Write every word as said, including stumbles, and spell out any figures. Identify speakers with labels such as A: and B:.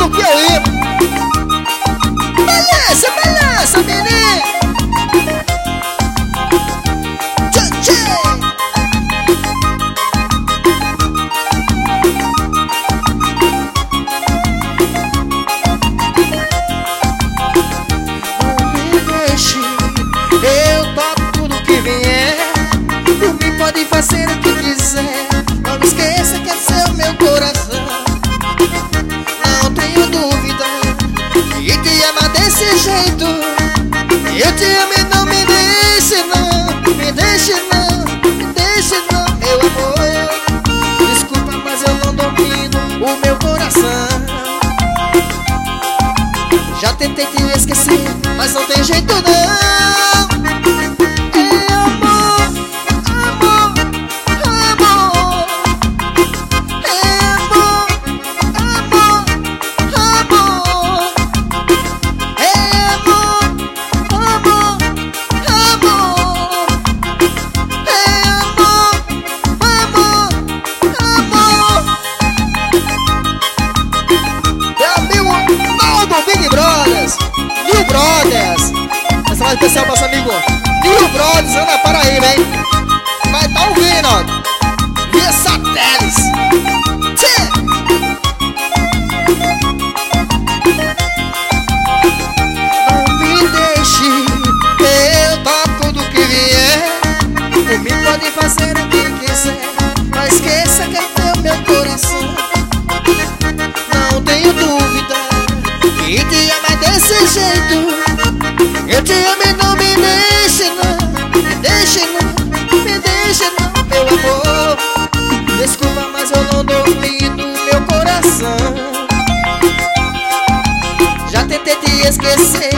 A: do Piauí. Beleza, beleza, menino. Tchê, tchê. Não me deixe, eu topo tudo que vier. Por mim pode fazer o que quiser. Não me esqueça que esse é o meu coração. Não tenho dúvida e te amar desse jeito. Eu te amo e não me deixe não. Me deixe não, me deixe não, meu amor. Desculpa, mas eu não domino o meu coração. Já tentei te esquecer, mas não tem jeito não. É amor, amor, amor. É amor, amor, amor. É amor, amor, amor. É amor, amor, amor. Meu amigo Naldo Big Brothers, New Brothers. Essa mais especial para nosso amigo New Brothers, anda para aí, vem. Vai tá ouvindo, ó, via satélites. Tchê. Não me deixe, eu topo tudo que vier. Por mim pode fazer o que quiser. Não esqueça que é teu meu coração. Não tenho dúvida que te ama desse jeito. Eu te amo e não me deixe não. Me deixe não, me deixe não, meu amor. Desculpa, mas eu não domino meu coração. Já tentei te esquecer,